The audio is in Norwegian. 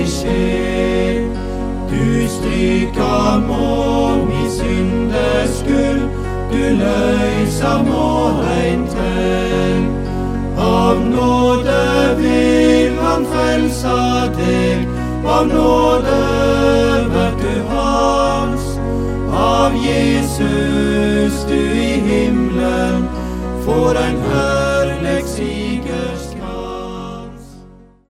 sjel. Du stryker mange synders skyld, du løser måren trell. Av nåde vil han frelsa deg, av nåde vert du hans. Av Jesus du i himmelen får en herlig side.